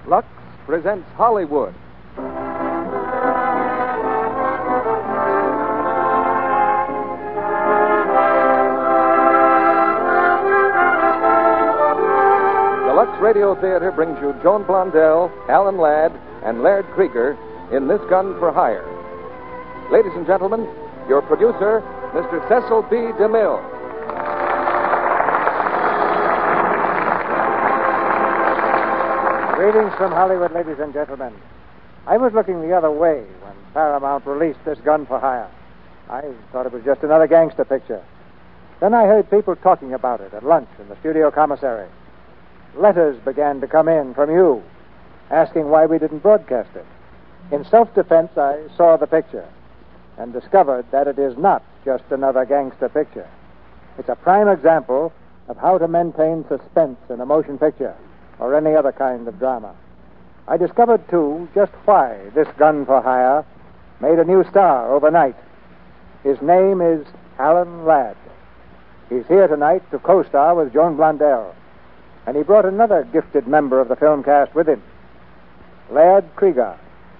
Lux presents Hollywood. The Lux Radio Theater brings you Joan Blondell, Alan Ladd, and Laird Krieger in This Gun for Hire. Ladies and gentlemen, your producer, Mr. Cecil B. DeMille. Greetings from Hollywood, ladies and gentlemen. I was looking the other way when Paramount released This Gun for Hire. I thought it was just another gangster picture. Then I heard people talking about it at lunch in the studio commissary. Letters began to come in from you, asking why we didn't broadcast it. In self-defense, I saw the picture and discovered that it is not just another gangster picture. It's a prime example of how to maintain suspense in a motion picture or any other kind of drama. I discovered, too, just why This Gun for Hire made a new star overnight. His name is Alan Ladd. He's here tonight to co-star with Joan Blondell, and he brought another gifted member of the film cast with him, Laird Krieger.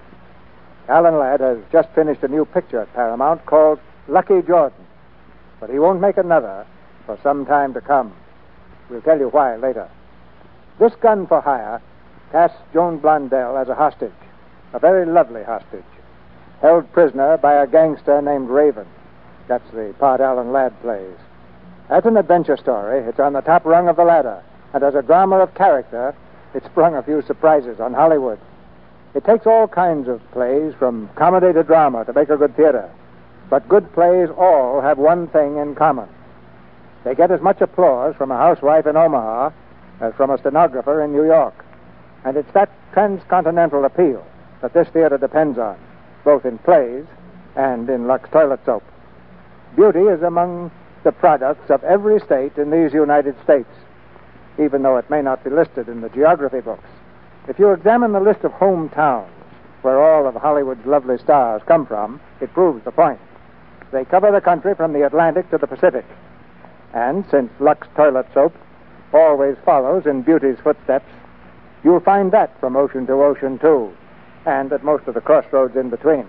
Alan Ladd has just finished a new picture at Paramount called Lucky Jordan, but he won't make another for some time to come. We'll tell you why later. This Gun for Hire casts Joan Blondell as a hostage, a very lovely hostage, held prisoner by a gangster named Raven. That's the part Alan Ladd plays. As an adventure story, it's on the top rung of the ladder, and as a drama of character, it's sprung a few surprises on Hollywood. It takes all kinds of plays, from comedy to drama, to make a good theater. But good plays all have one thing in common. They get as much applause from a housewife in Omaha as from a stenographer in New York. And it's that transcontinental appeal that this theater depends on, both in plays and in Lux toilet soap. Beauty is among the products of every state in these United States, even though it may not be listed in the geography books. If you examine the list of hometowns where all of Hollywood's lovely stars come from, it proves the point. They cover the country from the Atlantic to the Pacific. And since Lux toilet soap always follows in beauty's footsteps, you'll find that from ocean to ocean, too, and at most of the crossroads in between.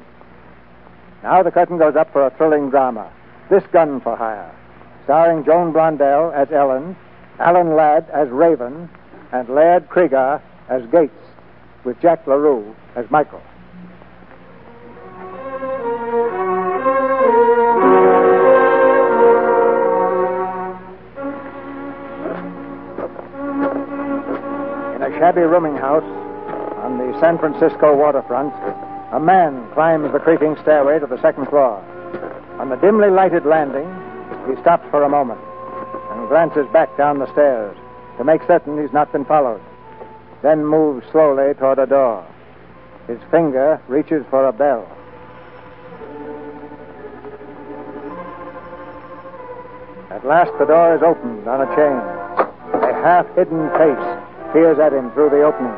Now the curtain goes up for a thrilling drama, This Gun for Hire, starring Joan Blondell as Ellen, Alan Ladd as Raven, and Laird Krieger as Gates, with Jack LaRue as Michael. In a shabby rooming house on the San Francisco waterfront, a man climbs the creaking stairway to the second floor. On the dimly lighted landing, he stops for a moment and glances back down the stairs to make certain he's not been followed, then moves slowly toward a door. His finger reaches for a bell. At last the door is opened on a chain. A half-hidden face peers at him through the opening.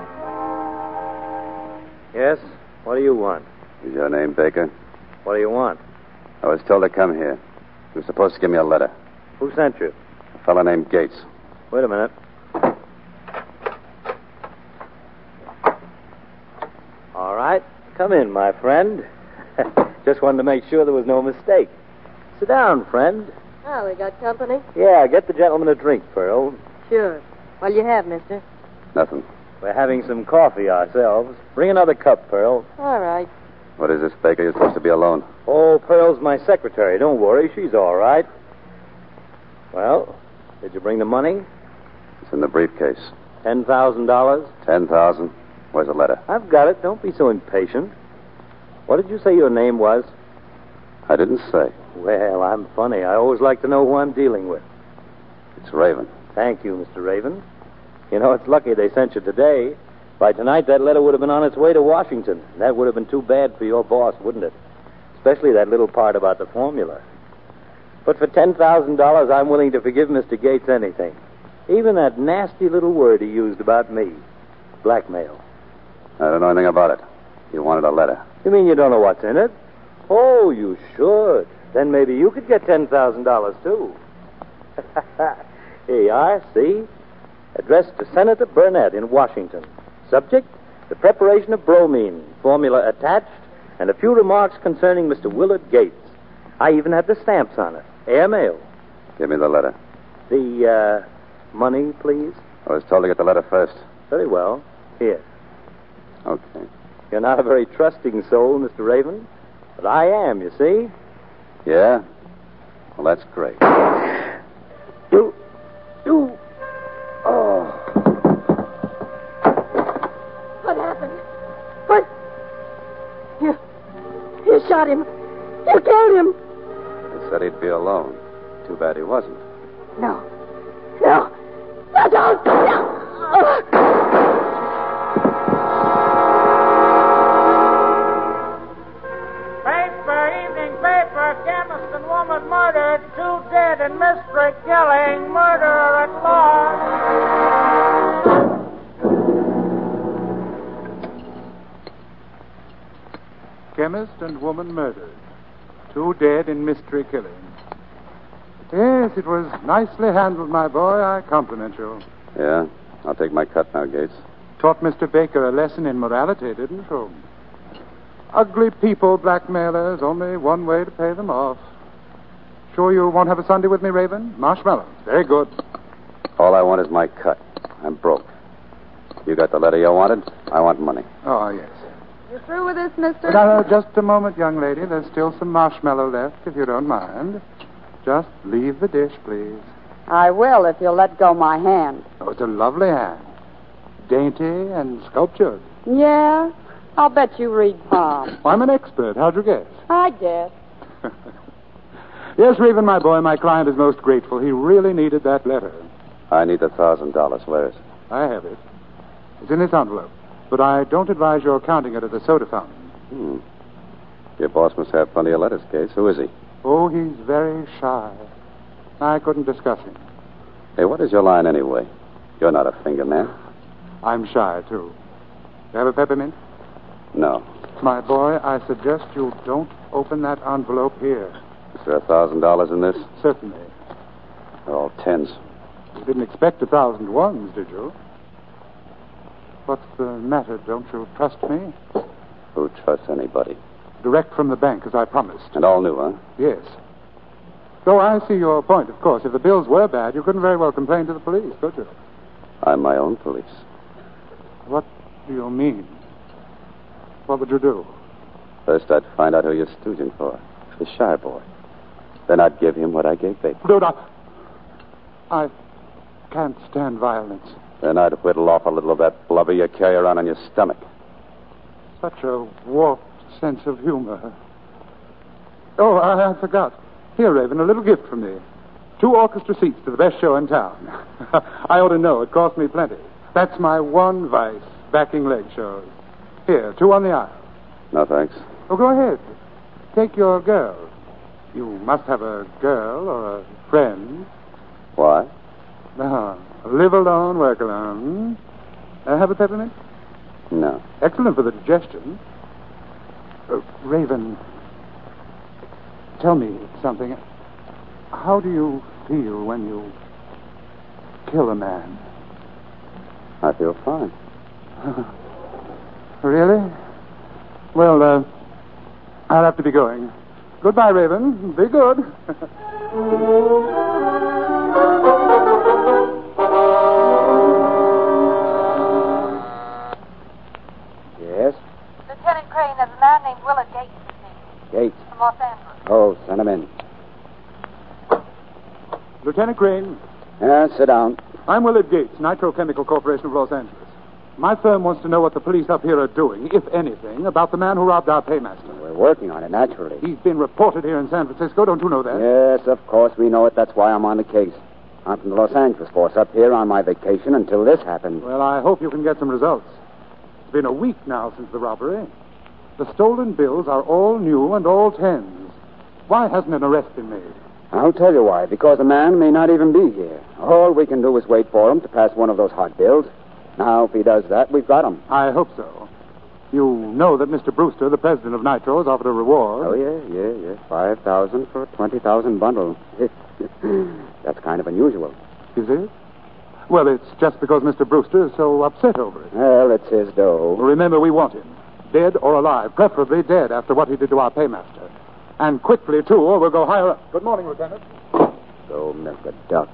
Yes? What do you want? Is your name Baker? What do you want? I was told to come here. You were supposed to give me a letter. Who sent you? A fellow named Gates. Wait a minute. All right. Come in, my friend. Just wanted to make sure there was no mistake. Sit down, friend. Oh, we got company? Yeah, get the gentleman a drink, Pearl. Sure. What'll you have, mister? Nothing. We're having some coffee ourselves. Bring another cup, Pearl. All right. What is this, Baker? You're supposed to be alone. Oh, Pearl's my secretary. Don't worry. She's all right. Well, did you bring the money? It's in the briefcase. $10,000? $10,000. Where's the letter? I've got it. Don't be so impatient. What did you say your name was? I didn't say. Well, I'm funny. I always like to know who I'm dealing with. It's Raven. Thank you, Mr. Raven. You know, it's lucky they sent you today. By tonight, that letter would have been on its way to Washington. That would have been too bad for your boss, wouldn't it? Especially that little part about the formula. But for $10,000, I'm willing to forgive Mr. Gates anything. Even that nasty little word he used about me. Blackmail. I don't know anything about it. You wanted a letter. You mean you don't know what's in it? Oh, you should. Then maybe you could get $10,000, too. Here you are, see? Addressed to Senator Burnett in Washington. Subject, The preparation of bromine, formula attached, and a few remarks concerning Mr. Willard Gates. I even had the stamps on it. Airmail. Give me the letter. The, money, please? I was told to get the letter first. Very well. Here. Okay. You're not a very trusting soul, Mr. Raven. But I am, you see. Yeah? Well, that's great. Oh. What happened? What? You shot him. You killed him. He said he'd be alone. Too bad he wasn't. No. No. No, don't. No. Evening paper, chemist and woman murdered, 2 dead in mystery killing, murderer at large. Chemist and woman murdered. 2 dead in mystery killing. Yes, it was nicely handled, my boy. I compliment you. Yeah? I'll take my cut now, Gates. Taught Mr. Baker a lesson in morality, didn't you? Ugly people, blackmailers, only one way to pay them off. Sure you won't have a Sunday with me, Raven? Marshmallows. Very good. All I want is my cut. I'm broke. You got the letter you wanted? I want money. Oh, yes. You through with this, mister? Now, just a moment, young lady. There's still some marshmallow left, if you don't mind. Just leave the dish, please. I will if you'll let go my hand. Oh, it's a lovely hand. Dainty and sculptured. Yeah? I'll bet you read palm. I'm an expert. How'd you guess? I guess. Yes, Raven, my boy, my client is most grateful. He really needed that letter. I need $1,000. Where is it? I have it. It's in this envelope. But I don't advise your counting it at the soda fountain. Your boss must have plenty of letters, Gates. Who is he? Oh, he's very shy. I couldn't discuss him. Hey, what is your line anyway? You're not a finger man. I'm shy, too. You have a peppermint? No. My boy, I suggest you don't open that envelope here. Is there $1,000 in this? Certainly. They're all tens. You didn't expect 1,000 ones, did you? What's the matter? Don't you trust me? Who trusts anybody? Direct from the bank, as I promised. And all new, huh? Yes. Though I see your point, of course. If the bills were bad, you couldn't very well complain to the police, could you? I'm my own police. What do you mean? What would you do? First, I'd find out who you're stooging for. The shy boy. Then I'd give him what I gave Baker. Dude, I can't stand violence. Then I'd whittle off a little of that blubber you carry around on your stomach. Such a warped sense of humor. Oh, I forgot. Here, Raven, a little gift from me. 2 orchestra seats to the best show in town. I ought to know. It cost me plenty. That's my one vice, backing leg shows. Here, 2 on the aisle. No, thanks. Oh, go ahead. Take your girl. You must have a girl or a friend. Why? Now, live alone, work alone. Have a peppermint? No. Excellent for the digestion. Raven, tell me something. How do you feel when you kill a man? I feel fine. Really? Well, I'll have to be going. Goodbye, Raven. Be good. Yes? Lieutenant Crane, there's a man named Willard Gates to see. Gates. From Los Angeles. Oh, send him in. Lieutenant Crane, Yeah, sit down. I'm Willard Gates, Nitrochemical Corporation of Los Angeles. My firm wants to know what the police up here are doing, if anything, about the man who robbed our paymaster. We're working on it, naturally. He's been reported here in San Francisco. Don't you know that? Yes, of course, we know it. That's why I'm on the case. I'm from the Los Angeles force up here on my vacation until this happened. Well, I hope you can get some results. It's been a week now since the robbery. The stolen bills are all new and all tens. Why hasn't an arrest been made? I'll tell you why. Because the man may not even be here. All we can do is wait for him to pass one of those hot bills. Now, if he does that, we've got him. I hope so. You know that Mr. Brewster, the president of Nitro, has offered a reward. Oh, yeah. 5,000 for a 20,000 bundle. That's kind of unusual. Is it? Well, it's just because Mr. Brewster is so upset over it. Well, it's his dough. Remember, we want him. Dead or alive. Preferably dead after what he did to our paymaster. And quickly, too, or we'll go higher up. Good morning, Lieutenant. Go milk a duck.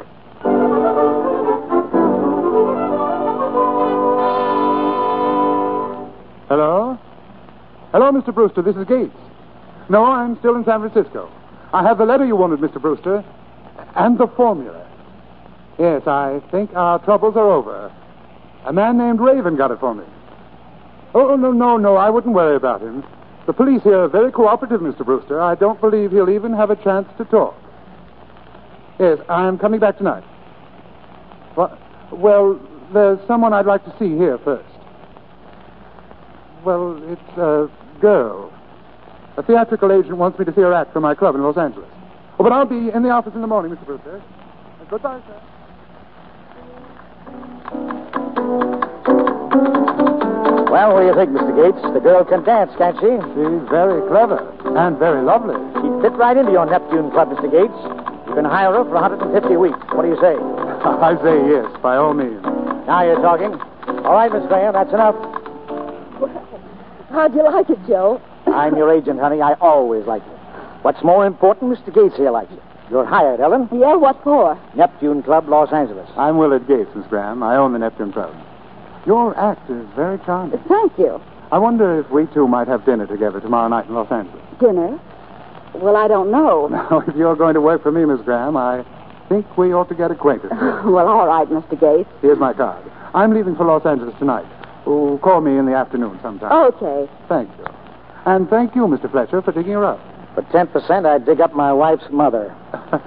Hello? Hello, Mr. Brewster. This is Gates. No, I'm still in San Francisco. I have the letter you wanted, Mr. Brewster. And the formula. Yes, I think our troubles are over. A man named Raven got it for me. Oh, no, I wouldn't worry about him. The police here are very cooperative, Mr. Brewster. I don't believe he'll even have a chance to talk. Yes, I'm coming back tonight. Well, there's someone I'd like to see here first. Well, it's a girl. A theatrical agent wants me to see her act for my club in Los Angeles. Oh, but I'll be in the office in the morning, Mr. Brewster. Goodbye, sir. Well, what do you think, Mr. Gates? The girl can dance, can't she? She's very clever and very lovely. She'd fit right into your Neptune Club, Mr. Gates. You can hire her for 150 a week. What do you say? I say yes, by all means. Now you're talking. All right, Miss Graham, that's enough. How'd you like it, Joe? I'm your agent, honey. I always like you. What's more important, Mr. Gates here likes you. You're hired, Ellen. Yeah, what for? Neptune Club, Los Angeles. I'm Willard Gates, Miss Graham. I own the Neptune Club. Your act is very charming. Thank you. I wonder if we two might have dinner together tomorrow night in Los Angeles. Dinner? Well, I don't know. Now, if you're going to work for me, Miss Graham, I think we ought to get acquainted. Well, all right, Mr. Gates. Here's my card. I'm leaving for Los Angeles tonight. Oh, call me in the afternoon sometime. Okay. Thank you. And thank you, Mr. Fletcher, for digging her up. For 10%, I'd dig up my wife's mother.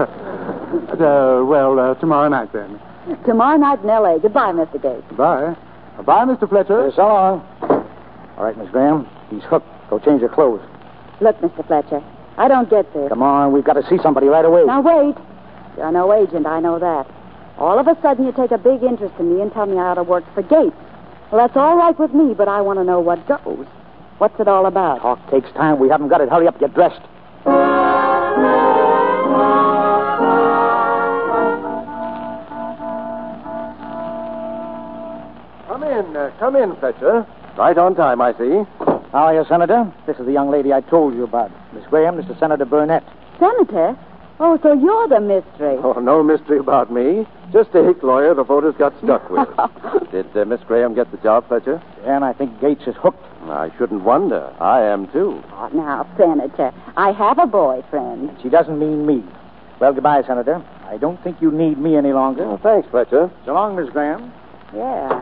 Tomorrow night, then. Tomorrow night in L.A. Goodbye, Mr. Gates. Bye. Bye, Mr. Fletcher. So long. All right, Miss Graham. He's hooked. Go change your clothes. Look, Mr. Fletcher, I don't get this. Come on, we've got to see somebody right away. Now, wait. You're no agent, I know that. All of a sudden, you take a big interest in me and tell me I ought to work for Gates. Well, that's all right with me, but I want to know what goes. What's it all about? Talk takes time. We haven't got it. Hurry up, get dressed. Come in, Fletcher. Right on time, I see. How are you, Senator? This is the young lady I told you about. Miss Graham, Mr. Senator Burnett. Senator? Oh, so you're the mystery. Oh, no mystery about me. Just a hick lawyer the voters got stuck with. Did Miss Graham get the job, Fletcher? And I think Gates is hooked. I shouldn't wonder. I am, too. Oh, now, Senator, I have a boyfriend. She doesn't mean me. Well, goodbye, Senator. I don't think you need me any longer. Oh, thanks, Fletcher. So long, Miss Graham. Yeah.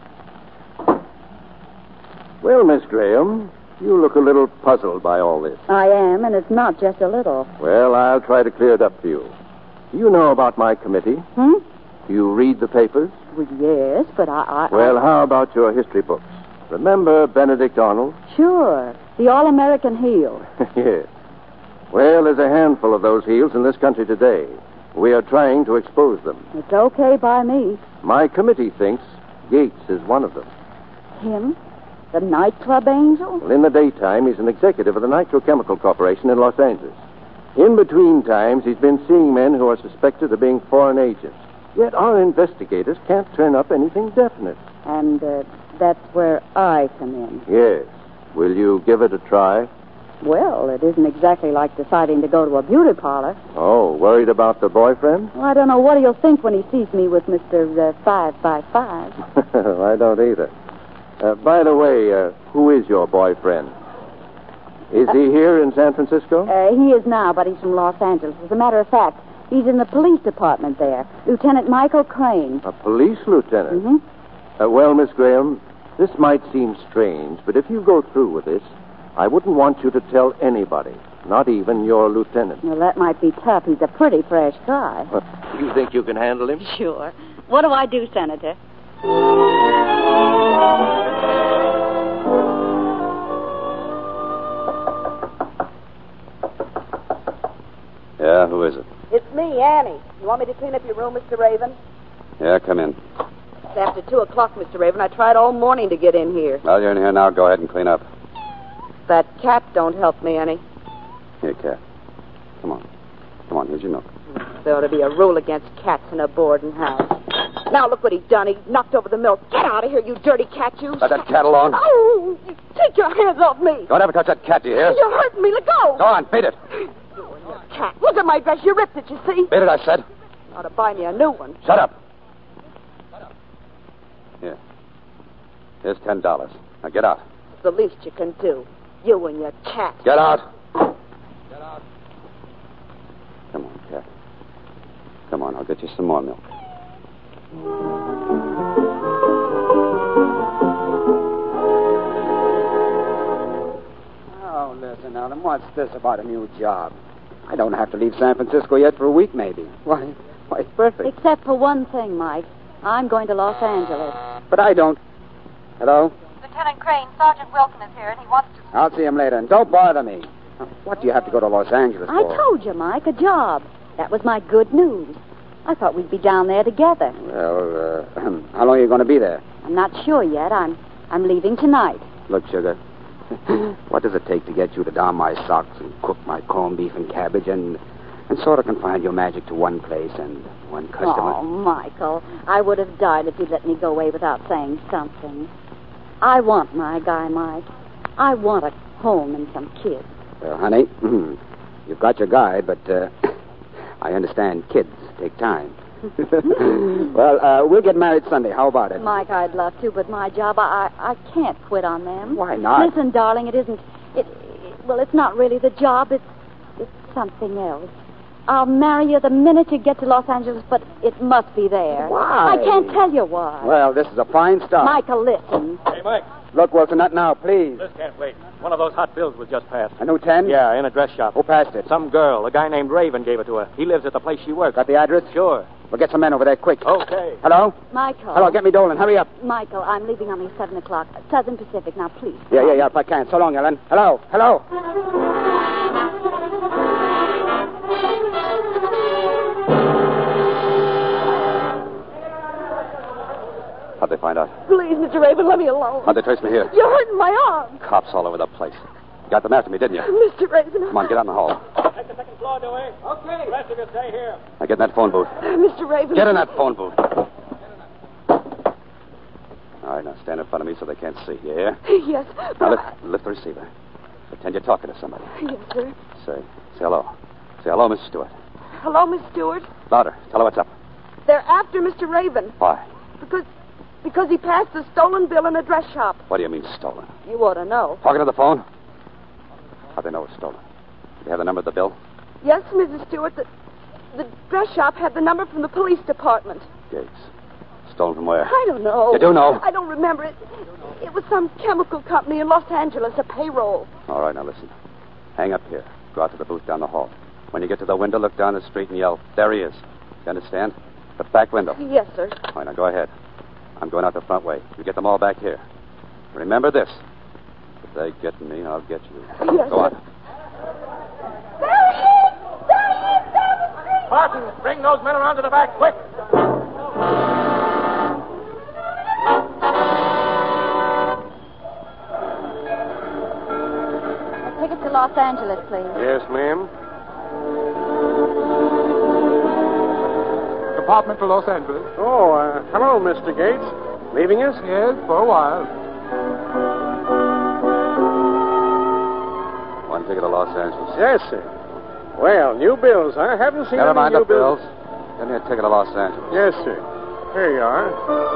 Well, Miss Graham, you look a little puzzled by all this. I am, and it's not just a little. Well, I'll try to clear it up for you. Do you know about my committee? Do you read the papers? Well, yes, but I... Well, how about your history books? Remember Benedict Arnold? Sure. The All-American heel. Yes. Well, there's a handful of those heels in this country today. We are trying to expose them. It's okay by me. My committee thinks Gates is one of them. Him? The nightclub angel? Well, in the daytime, he's an executive of the Nitrochemical Corporation in Los Angeles. In between times, he's been seeing men who are suspected of being foreign agents. Yet our investigators can't turn up anything definite. And that's where I come in. Yes. Will you give it a try? Well, it isn't exactly like deciding to go to a beauty parlor. Oh, worried about the boyfriend? Well, I don't know what he'll think when he sees me with Mr. 555. I don't either. By the way, who is your boyfriend? Is he here in San Francisco? He is now, but he's from Los Angeles. As a matter of fact, he's in the police department there. Lieutenant Michael Crane. A police lieutenant? Mm-hmm. Well, Miss Graham, this might seem strange, but if you go through with this, I wouldn't want you to tell anybody, not even your lieutenant. Well, that might be tough. He's a pretty fresh guy. You think you can handle him? Sure. What do I do, Senator? Yeah, who is it? It's me, Annie. You want me to clean up your room, Mr. Raven? Yeah, come in. It's after 2 o'clock, Mr. Raven. I tried all morning to get in here. Well, you're in here now. Go ahead and clean up. That cat don't help me any. Here, Cat. Come on. Come on, here's your milk. There ought to be a rule against cats in a boarding house. Now look what he's done. He knocked over the milk. Get out of here, you dirty cat, you. Let that cat alone. Oh, take your hands off me. Don't ever touch that cat, do you hear? You're hurting me. Let go. Go on, beat it. Cat, look at my dress. You ripped it, you see? Beat it, I said. Ought to buy me a new one. Shut up. Here. Here's $10. Now get out. It's the least you can do. You and your cat. Get out. Get out. Come on, cat. Come on, I'll get you some more milk. Oh, listen, Ellen, what's this about a new job? I don't have to leave San Francisco yet for a week, maybe. Why, it's perfect. Except for one thing, Mike. I'm going to Los Angeles. But I don't. Hello? Lieutenant Crane, Sergeant Wilson is here, and he wants to... I'll see him later, and don't bother me. What do you have to go to Los Angeles for? I told you, Mike, a job. That was my good news. I thought we'd be down there together. Well, how long are you going to be there? I'm not sure yet. I'm leaving tonight. Look, Sugar, what does it take to get you to darn my socks and cook my corned beef and cabbage and sort of confine your magic to one place and one customer? Oh, Michael, I would have died if you'd let me go away without saying something. I want my guy, Mike. I want a home and some kids. Well, honey, you've got your guy, but I understand kids take time. Well, we'll get married Sunday. How about it? Mike, I'd love to, but my job, I can't quit on them. Why not? Listen, darling, it isn't... Well, it's not really the job. It's something else. I'll marry you the minute you get to Los Angeles, but it must be there. Why? I can't tell you why. Well, this is a fine start. Michael, listen. Hey, Mike. Look, Wilson, not now, please. This can't wait. One of those hot bills was just passed. A new 10? Yeah, in a dress shop. Who passed it? Some girl. A guy named Raven gave it to her. He lives at the place she works. Got the address? Sure. We'll get some men over there quick. Okay. Hello? Michael. Hello, get me Dolan. Hurry up. Michael, I'm leaving only 7 o'clock. Southern Pacific. Now, please. Yeah, if I can. So long, Ellen. Hello? How'd they find out? Please, Mr. Raven, let me alone. How'd they trace me here? You're hurting my arm. Cops all over the place. You got them after me, didn't you? Mr. Raven. Come on, get out in the hall. Take the second floor, Dewey. Okay. The rest of you stay here. Now get in that phone booth. Mr. Raven. Get in that phone booth. All right, now stand in front of me so they can't see. You hear? Yes. Now lift the receiver. Pretend you're talking to somebody. Yes, sir. Say hello. Say hello, Miss Stewart. Hello, Miss Stewart. Louder. Tell her what's up. They're after Mr. Raven. Why? Because he passed a stolen bill in a dress shop. What do you mean stolen? You ought to know. Talking to the phone? How'd they know it was stolen? Did they have the number of the bill? Yes, Mrs. Stewart. The dress shop had the number from the police department. Gates. Stolen from where? I don't know. You do know? I don't remember it. It was some chemical company in Los Angeles, a payroll. All right, now listen. Hang up here. Go out to the booth down the hall. When you get to the window, look down the street and yell, "There he is." You understand? The back window. Yes, sir. All right, now go ahead. I'm going out the front way. You get them all back here. Remember this. If they get me, I'll get you. Yes, go on. There he is! There he is! Down the street! Barton, bring those men around to the back, quick. A ticket to Los Angeles, please. Yes, ma'am. Department to Los Angeles. Oh, hello, Mr. Gates. Leaving us? Yes, for a while. One ticket to Los Angeles. Yes, sir. Well, new bills, huh? Haven't seen Never any mind new the bills. Get me a ticket to Los Angeles. Yes, sir. Here you are.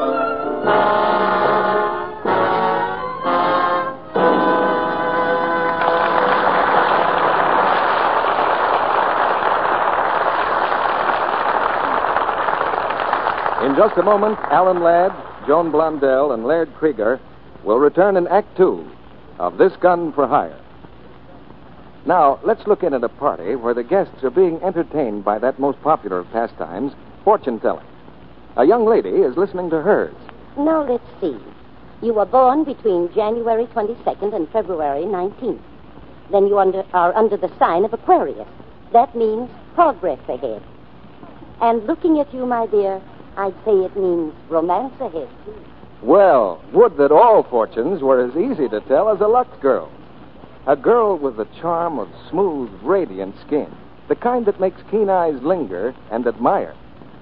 In just a moment, Alan Ladd, Joan Blondell, and Laird Krieger will return in Act 2 of This Gun for Hire. Now, let's look in at a party where the guests are being entertained by that most popular of pastimes, fortune-telling. A young lady is listening to hers. Now, let's see. You were born between January 22nd and February 19th. Then you are under the sign of Aquarius. That means progress ahead. And looking at you, my dear, I'd say it means romance ahead, too. Well, would that all fortunes were as easy to tell as a Lux girl. A girl with the charm of smooth, radiant skin. The kind that makes keen eyes linger and admire.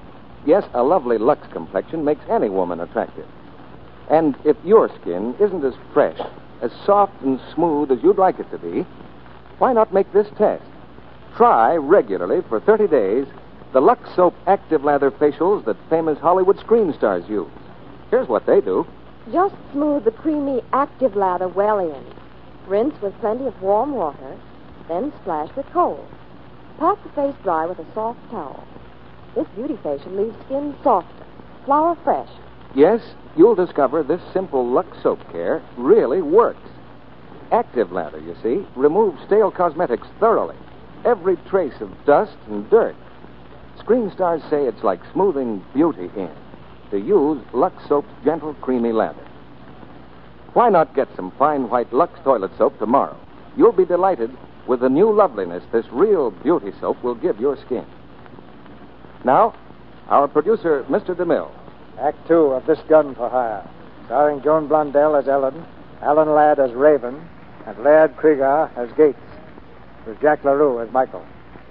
Yes, a lovely Lux complexion makes any woman attractive. And if your skin isn't as fresh, as soft and smooth as you'd like it to be, why not make this test? Try regularly for 30 days the Lux Soap Active Lather facials that famous Hollywood screen stars use. Here's what they do. Just smooth the creamy active lather well in. Rinse with plenty of warm water, then splash with cold. Pat the face dry with a soft towel. This beauty facial leaves skin softer, flower fresh. Yes, you'll discover this simple Lux Soap care really works. Active Lather, you see, removes stale cosmetics thoroughly. Every trace of dust and dirt. Screen stars say it's like smoothing beauty in. To use Lux Soap's gentle, creamy lather. Why not get some fine white Lux toilet soap tomorrow? You'll be delighted with the new loveliness this real beauty soap will give your skin. Now, our producer, Mr. DeMille. Act 2 of This Gun for Hire, starring Joan Blondell as Ellen, Alan Ladd as Raven, and Laird Krieger as Gates, with Jack LaRue as Michael.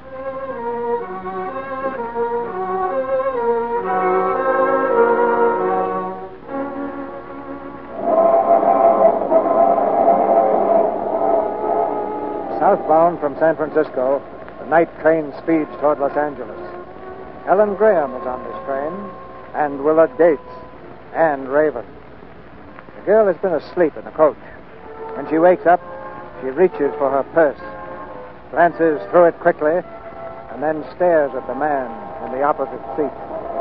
Southbound from San Francisco, the night train speeds toward Los Angeles. Helen Graham is on this train, and Willard Gates, and Raven. The girl has been asleep in the coach. When she wakes up, she reaches for her purse, glances through it quickly, and then stares at the man in the opposite seat.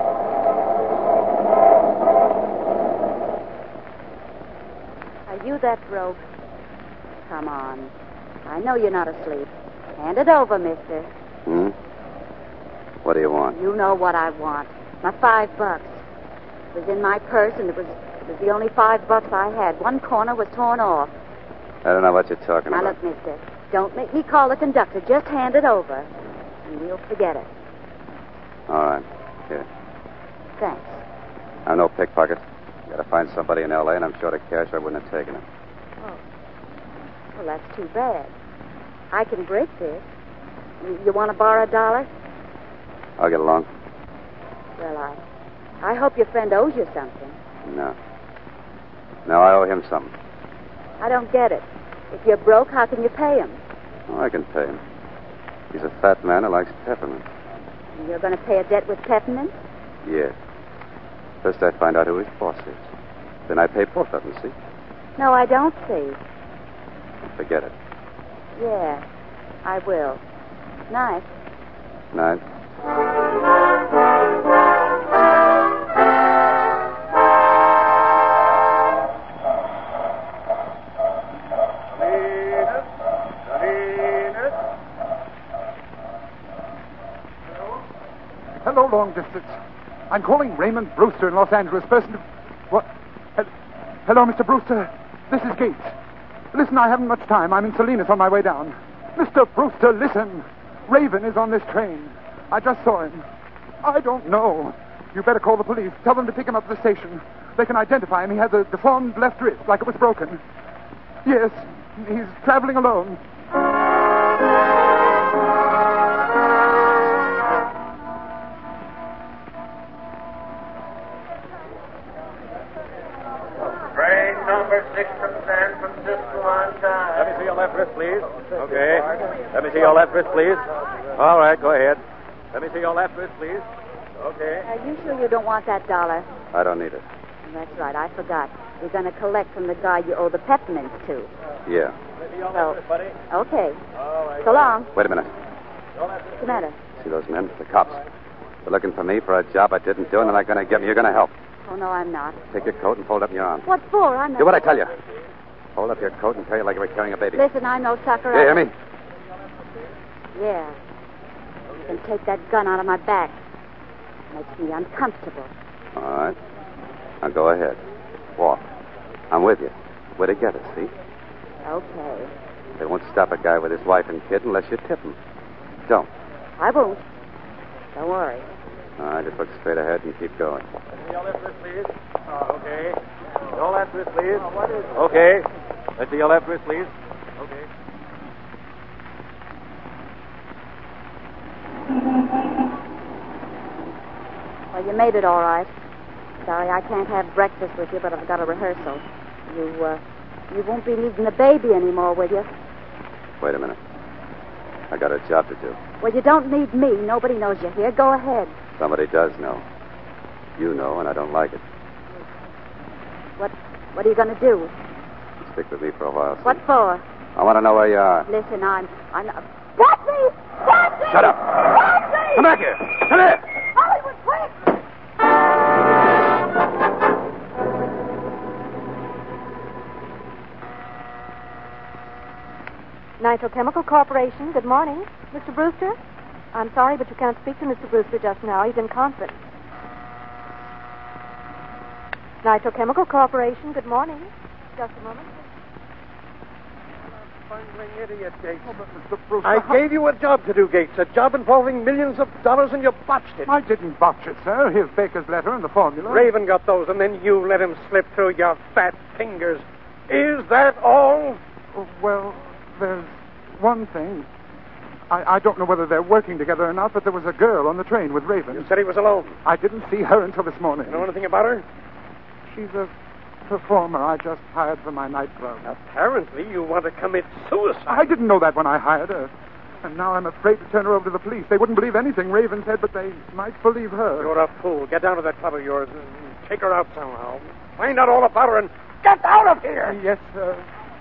Are you that broke? Come on. I know you're not asleep. Hand it over, mister. What do you want? You know what I want. My $5. It was in my purse, and it was the only $5 I had. One corner was torn off. I don't know what you're talking Now, about. look, mister. Don't make me call the conductor. Just hand it over, and we'll forget it. All right. Here. Thanks. I'm no pickpocket. Gotta find somebody in L.A., and I'm short of cash. I wouldn't have taken it. Oh. Well, that's too bad. I can break this. You want to borrow $1? I'll get along. Well, I hope your friend owes you something. No. No, I owe him something. I don't get it. If you're broke, how can you pay him? Oh, I can pay him. He's a fat man who likes peppermint. And you're going to pay a debt with peppermint? Yes. First I find out who his boss is. Then I pay both of them, see? No, I don't see. Forget it. Yeah, I will. Night. Night. Hello, long distance. I'm calling Raymond Brewster in Los Angeles. Person. What? Hello, Mr. Brewster. This is Gates. Listen, I haven't much time. I'm in Salinas on my way down. Mr. Brewster, listen. Raven is on this train. I just saw him. I don't know. You better call the police. Tell them to pick him up at the station. They can identify him. He has a deformed left wrist, like it was broken. Yes, he's traveling alone. Train number 6 from San Francisco on time. Let me see your left wrist, please. Okay. Let me see your left wrist, please. All right, go ahead. Let me see your left wrist, please. Okay. Are you sure you don't want that $1? I don't need it. That's right, I forgot. We're going to collect from the guy you owe the peppermints to. Yeah. So, okay. So long. Wait a minute. What's the matter? See those men? The cops. They're looking for me for a job I didn't do, and they're not going to get me. You're going to help. Oh, no, I'm not. Take your coat and fold up in your arm. What for? I'm not... Do what I tell you. Hold up your coat and carry it like you were carrying a baby. Listen, I'm no sucker. You hear me? Yeah. You can take that gun out of my back. Makes me uncomfortable. All right. Now go ahead. Walk. I'm with you. We're together, see? Okay. They won't stop a guy with his wife and kid unless you tip him. Don't. I won't. Don't worry. All right, just look straight ahead and keep going. Your left wrist, please. Okay. Your left wrist, please. Okay. Let's see your left wrist, please. Okay. Well, you made it all right. Sorry, I can't have breakfast with you, but I've got a rehearsal. You won't be needing the baby anymore, will you? Wait a minute. I got a job to do. Well, you don't need me. Nobody knows you're here. Go ahead. Somebody does know. You know, and I don't like it. What are you going to do? Stick with me for a while. What for? I want to know where you are. Listen, I'm... Patsy! Patsy! Shut up! Patsy! Come back here! Come here! Hollywood, quick! Nitrochemical Corporation, good morning. Mr. Brewster? I'm sorry, but you can't speak to Mr. Brewster just now. He's in conference. Nitrochemical Corporation, good morning. Just a moment. Bungling idiot, Gates. Oh, but Mr. Brewster, I gave you a job to do, Gates. A job involving millions of dollars, and you botched it. I didn't botch it, sir. Here's Baker's letter and the formula. Raven got those, and then you let him slip through your fat fingers. Is that all? Oh, well, there's one thing. I don't know whether they're working together or not, but there was a girl on the train with Raven. You said he was alone. I didn't see her until this morning. You know anything about her? She's a performer I just hired for my nightclub. Apparently you want to commit suicide. I didn't know that when I hired her. And now I'm afraid to turn her over to the police. They wouldn't believe anything Raven said, but they might believe her. You're a fool. Get down to that club of yours and take her out somehow. Find out all about her and get out of here! Yes, sir.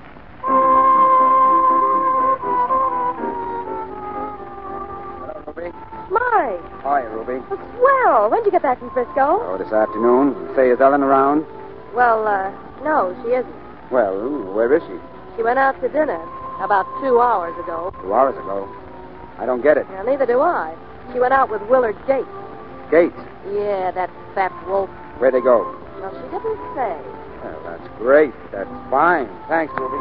Ruby? Mike. Hi, Ruby. Well, swell. When'd you get back from Frisco? Oh, this afternoon. Say, is Ellen around? Well, no, she isn't. Well, where is she? She went out to dinner about 2 hours ago. 2 hours ago. I don't get it. Well, neither do I. She went out with Willard Gates. Gates? Yeah, that fat wolf. Where'd they go? Well, she didn't say. Well, that's great. That's fine. Thanks, Ruby.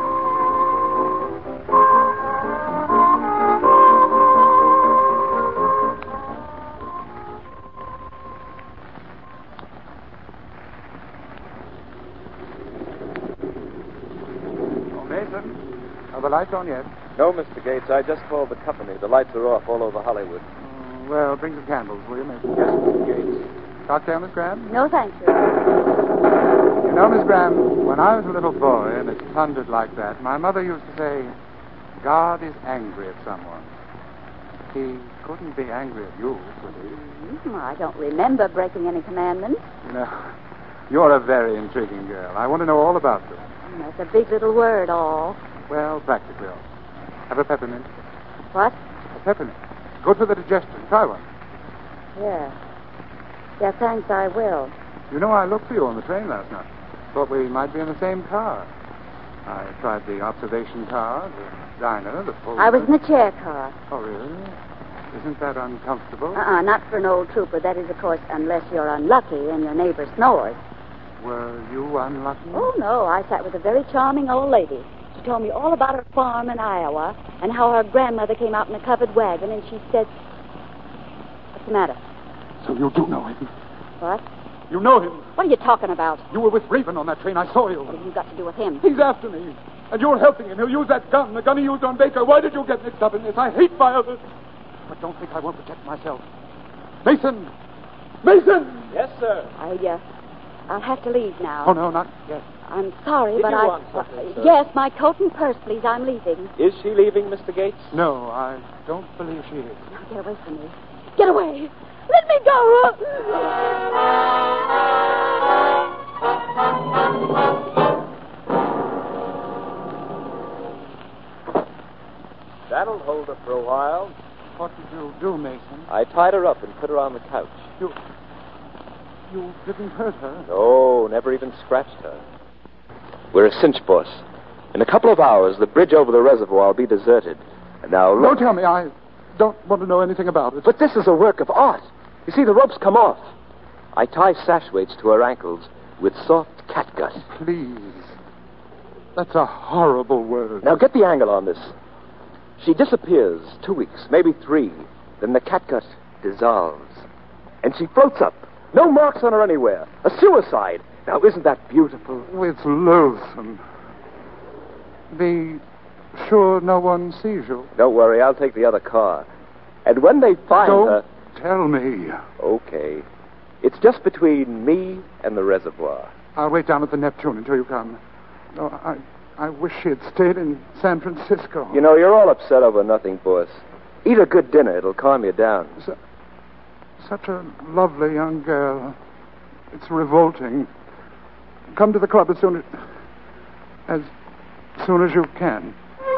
Are the lights on yet? No, Mr. Gates. I just called the company. The lights are off all over Hollywood. Well, bring some candles, will you, Mason? Yes, Mr. Gates. Cocktail, Miss Graham? No, thank you. You know, Miss Graham, when I was a little boy and it thundered like that, my mother used to say, God is angry at someone. He couldn't be angry at you, could he? I don't remember breaking any commandments. You know, you're a very intriguing girl. I want to know all about this. That's a big little word, all. Well, practically all. Have a peppermint. What? A peppermint. Good for the digestion. Try one. Yeah. Yeah, thanks, I will. You know, I looked for you on the train last night. Thought we might be in the same car. I tried the observation car, the diner, the full... I was in the chair car. Oh, really? Isn't that uncomfortable? Not for an old trooper. That is, of course, unless you're unlucky and your neighbor snores. Were you unlucky? Oh, no. I sat with a very charming old lady. She told me all about her farm in Iowa and how her grandmother came out in a covered wagon, and she said... What's the matter? So you do know him? What? You know him. What are you talking about? You were with Raven on that train. I saw you. What have you got to do with him? He's after me. And you're helping him. He'll use that gun, the gun he used on Baker. Why did you get mixed up in this? I hate violence. But don't think I won't protect myself. Mason! Mason! Yes, sir. I'll have to leave now. Oh, no, not yet. I'm sorry, Did but you I... want something, sir? Yes, my coat and purse, please. I'm leaving. Is she leaving, Mr. Gates? No, I don't believe she is. Now, get away from me. Get away! Let me go! That'll hold her for a while. What did you do, Mason? I tied her up and put her on the couch. You didn't hurt her? No, never even scratched her. We're a cinch, boss. In a couple of hours, the bridge over the reservoir will be deserted. And now look... Don't tell me. I don't want to know anything about it. But this is a work of art. You see, the ropes come off. I tie sash weights to her ankles with soft catgut. Please. That's a horrible word. Now get the angle on this. She disappears 2 weeks, maybe 3. Then the catgut dissolves. And she floats up. No marks on her anywhere. A suicide. Now, isn't that beautiful? Oh, it's loathsome. Be sure no one sees you. Don't worry, I'll take the other car. And when they find her... Don't tell me. Okay. It's just between me and the reservoir. I'll wait down at the Neptune until you come. Oh, I wish she had stayed in San Francisco. You know, you're all upset over nothing, boss. Eat a good dinner. It'll calm you down. Such a lovely young girl. It's revolting. Come to the club as soon as you can.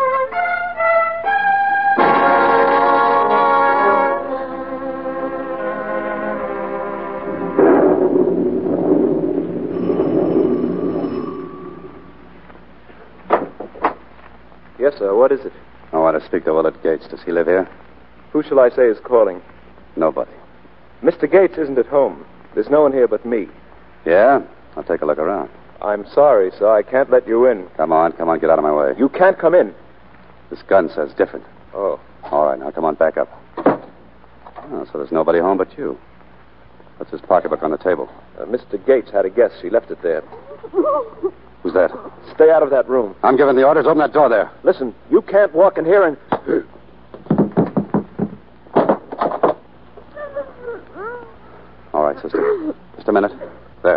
Yes, sir. What is it? I want to speak to Willard Gates. Does he live here? Who shall I say is calling? Nobody. Mr. Gates isn't at home. There's no one here but me. Yeah? I'll take a look around. I'm sorry, sir. I can't let you in. Come on, get out of my way. You can't come in. This gun says different. Oh. All right, now come on, back up. Oh, so there's nobody home but you. What's his pocketbook on the table? Mr. Gates had a guess. She left it there. Who's that? Stay out of that room. I'm giving the orders. Open that door there. Listen, you can't walk in here and... All right, sister. Just a minute. There.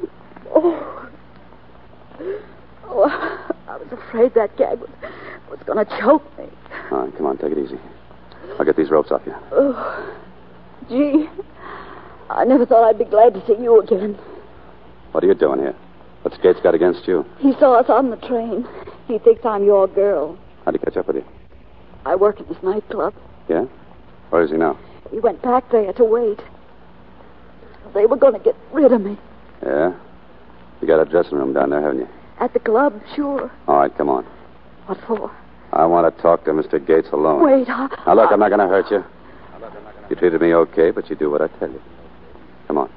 Oh, I was afraid that gag was going to choke me. All right, come on, take it easy. I'll get these ropes off you. Oh, gee, I never thought I'd be glad to see you again. What are you doing here? What's Gates got against you? He saw us on the train. He thinks I'm your girl. How'd he catch up with you? I work at this nightclub. Yeah? Where is he now? He went back there to wait. They were going to get rid of me. Yeah? You got a dressing room down there, haven't you? At the club, sure. All right, come on. What for? I want to talk to Mr. Gates alone. Wait, Now, look, I'm not going to hurt you. You treated me okay, but you do what I tell you. Come on.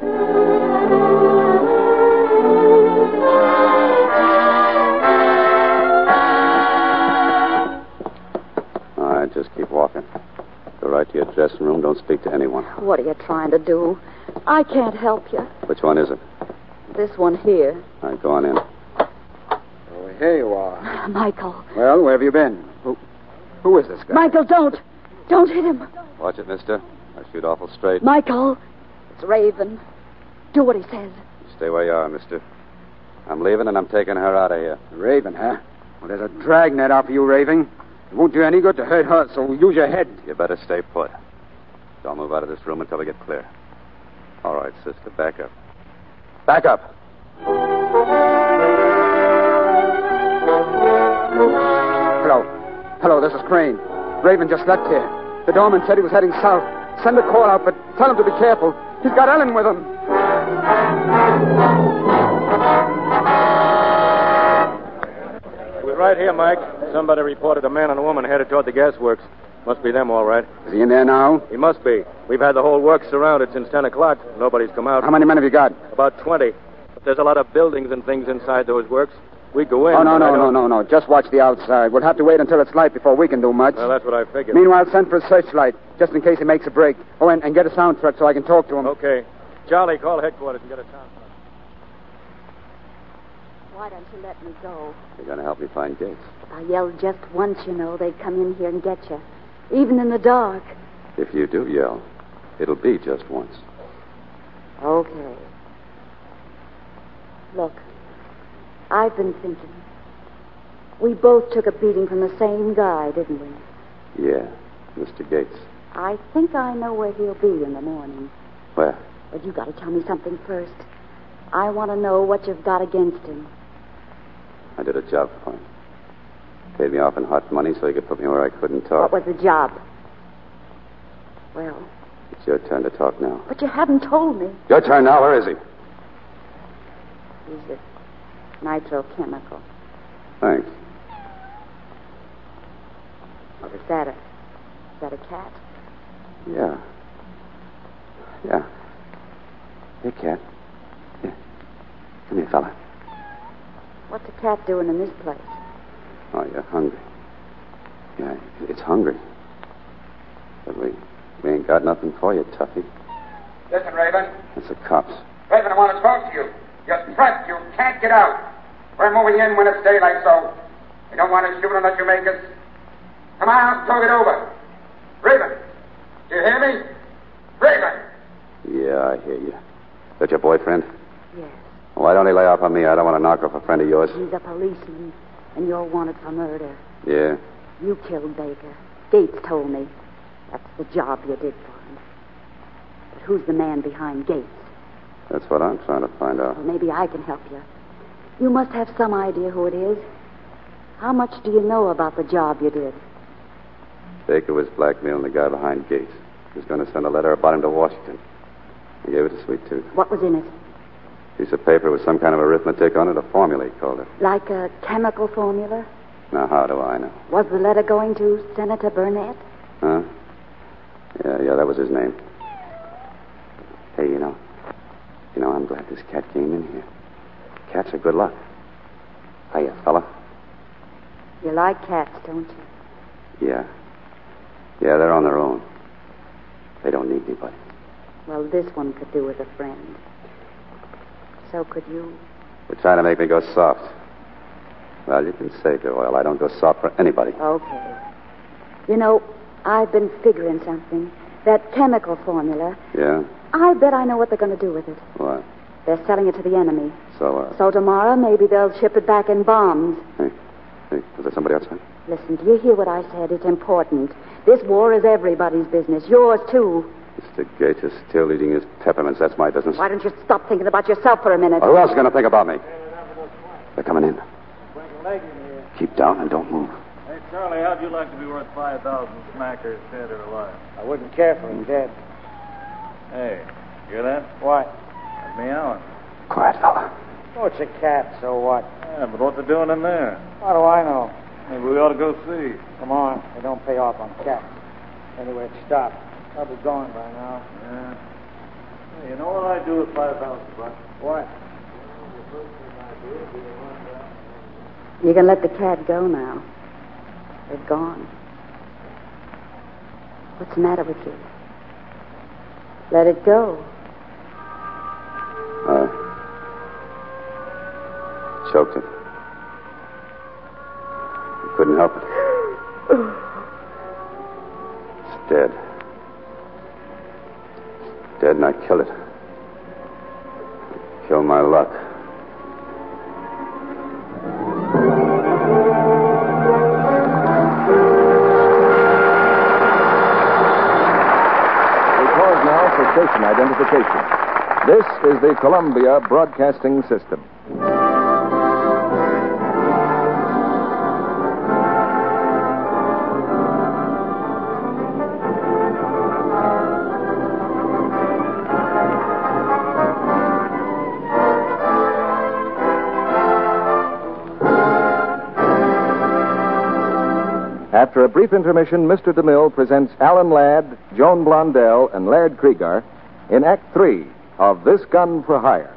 All right, just keep walking. Go right to your dressing room. Don't speak to anyone. What are you trying to do? I can't help you. Which one is it? This one here. All right, go on in. Oh, here you are. Michael. Well, where have you been? Who is this guy? Michael, don't. Don't hit him. Watch it, mister. I shoot awful straight. Michael, it's Raven. Do what he says. Stay where you are, mister. I'm leaving, and I'm taking her out of here. Raven, huh? Well, there's a dragnet out for you, Raven. It won't do any good to hurt her, so use your head. You better stay put. Don't move out of this room until we get clear. All right, sister, back up. Back up! Hello, this is Crane. Raven just left here. The doorman said he was heading south. Send a call out, but tell him to be careful. He's got Ellen with him. We're right here, Mike. Somebody reported a man and a woman headed toward the gasworks. Must be them, all right. Is he in there now? He must be. We've had the whole works surrounded since 10 o'clock. Nobody's come out. How many men have you got? About 20. But there's a lot of buildings and things inside those works. We go in. Oh, no. Just watch the outside. We'll have to wait until it's light before we can do much. Well, that's what I figured. Meanwhile, send for a searchlight, just in case he makes a break. Oh, and get a sound truck so I can talk to him. Okay. Charlie, call headquarters and get a sound truck. Why don't you let me go? You're going to help me find Gates. If I yelled just once, they'd come in here and get you. Even in the dark. If you do yell, it'll be just once. Okay. Look, I've been thinking. We both took a beating from the same guy, didn't we? Yeah, Mr. Gates. I think I know where he'll be in the morning. Where? But you got to tell me something first. I want to know what you've got against him. I did a job for him. Paid me off in hot money so he could put me where I couldn't talk. What was the job? Well... It's your turn to talk now. But you haven't told me. Your turn now. Where is he? He's at Nitrochemical. Thanks. Well, is that a cat? Yeah. Hey, cat. Here. Come here, fella. What's a cat doing in this place? Oh, you're hungry. Yeah, it's hungry. But we ain't got nothing for you, Tuffy. Listen, Raven. It's the cops. Raven, I want to talk to you. You're trapped. You can't get out. We're moving in when it's daylight, so we don't want to shoot unless you make us. Come on, talk it over. Raven, do you hear me? Raven! Yeah, I hear you. That your boyfriend? Yes. Why don't he lay off on me? I don't want to knock off a friend of yours. He's a policeman, and you're wanted for murder. Yeah? You killed Baker. Gates told me. That's the job you did for him. But who's the man behind Gates? That's what I'm trying to find out. Well, maybe I can help you. You must have some idea who it is. How much do you know about the job you did? Baker was blackmailing the guy behind Gates. He was going to send a letter about him to Washington. He gave it to Sweet Tooth. What was in it? Piece of paper with some kind of arithmetic on it, a formula, he called it. Like a chemical formula? Now, how do I know? Was the letter going to Senator Burnett? Huh? Yeah, that was his name. Hey, you know, I'm glad this cat came in here. Cats are good luck. Hiya, fella. You like cats, don't you? Yeah. Yeah, they're on their own. They don't need anybody. Well, this one could do with a friend. So could you. You're trying to make me go soft. Well, you can say, Doyle, I don't go soft for anybody. Okay. You know, I've been figuring something. That chemical formula. Yeah? I bet I know what they're going to do with it. What? They're selling it to the enemy. So, So tomorrow, maybe they'll ship it back in bombs. Hey, is there somebody outside? Listen, do you hear what I said? It's important. This war is everybody's business. Yours, too. Mr. Gates is still eating his peppermints. That's my business. Why don't you stop thinking about yourself for a minute? Who else is going to think about me? They're coming in. Keep down and don't move. Hey, Charlie, how'd you like to be worth 5,000 smackers, dead or alive? I wouldn't care for him dead. Hey, hear that? What? That's meowing. Quiet, fella. Oh, it's a cat, so what? Yeah, but what they're doing in there? How do I know? Maybe we ought to go see. Come on, they don't pay off on cats. Anyway, it stopped. Probably gone by now. Yeah. Hey, you know what I'd do with 5,000 bucks? What? You can let the cat go now. They've gone. What's the matter with you? Let it go. Choked it. I couldn't help it. It's dead. It's dead, and I killed it. I killed my luck. Station identification. This is the Columbia Broadcasting System. After a brief intermission, Mr. DeMille presents Alan Ladd, Joan Blondell, and Laird Krieger in Act 3 of This Gun for Hire.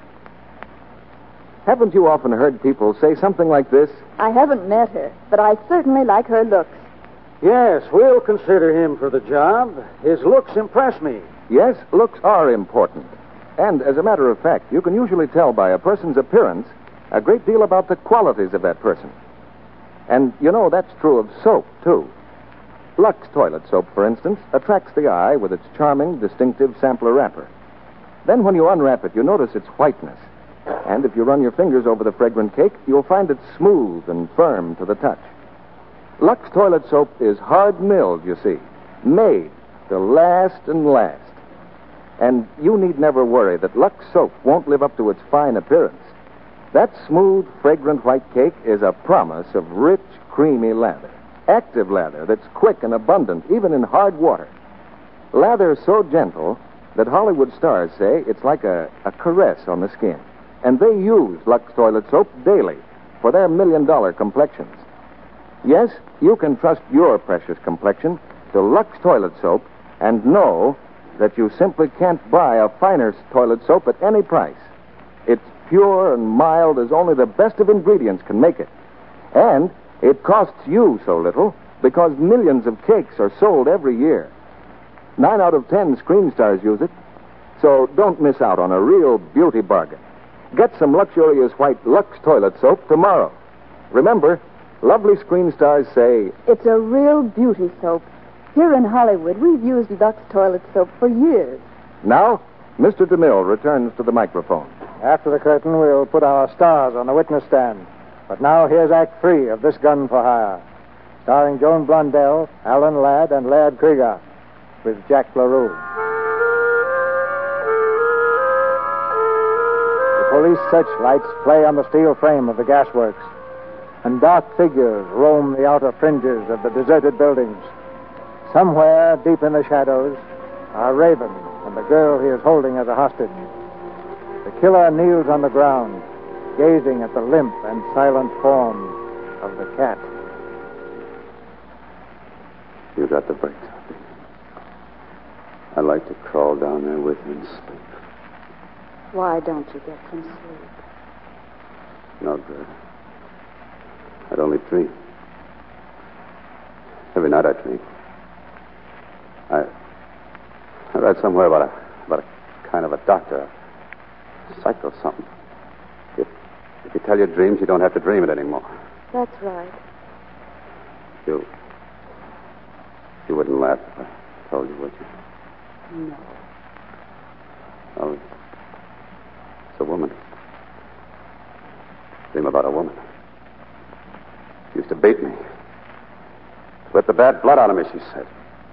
Haven't you often heard people say something like this? I haven't met her, but I certainly like her looks. Yes, we'll consider him for the job. His looks impress me. Yes, looks are important. And as a matter of fact, you can usually tell by a person's appearance a great deal about the qualities of that person. And, you know, that's true of soap, too. Lux toilet soap, for instance, attracts the eye with its charming, distinctive sampler wrapper. Then when you unwrap it, you notice its whiteness. And if you run your fingers over the fragrant cake, you'll find it smooth and firm to the touch. Lux toilet soap is hard-milled, you see, made to last and last. And you need never worry that Lux soap won't live up to its fine appearance. That smooth, fragrant white cake is a promise of rich, creamy lather. Active lather that's quick and abundant, even in hard water. Lather so gentle that Hollywood stars say it's like a caress on the skin. And they use Lux toilet soap daily for their $1 million complexions. Yes, you can trust your precious complexion to Lux toilet soap and know that you simply can't buy a finer toilet soap at any price. It's pure and mild as only the best of ingredients can make it. And it costs you so little because millions of cakes are sold every year. 9 out of 10 screen stars use it. So don't miss out on a real beauty bargain. Get some luxurious white Lux toilet soap tomorrow. Remember, lovely screen stars say, It's a real beauty soap. Here in Hollywood, we've used Lux toilet soap for years. now Mr. DeMille returns to the microphone. After the curtain, we'll put our stars on the witness stand. But now here's Act 3 of This Gun for Hire, starring Joan Blundell, Alan Ladd, and Laird Krieger, with Jack LaRue. The police searchlights play on the steel frame of the gasworks, and dark figures roam the outer fringes of the deserted buildings. Somewhere, deep in the shadows, are Raven and the girl he is holding as a hostage. The killer kneels on the ground, gazing at the limp and silent form of the cat. You got the brakes on me. I'd like to crawl down there with you and sleep. Why don't you get some sleep? No good. I'd only dream. Every night I dream. I read somewhere about a kind of a doctor, a psycho something. If you tell your dreams, you don't have to dream it anymore. That's right. You wouldn't laugh if I told you, would you? No. Oh, it's a woman. Dream about a woman. She used to beat me. Whip the bad blood out of me, she said.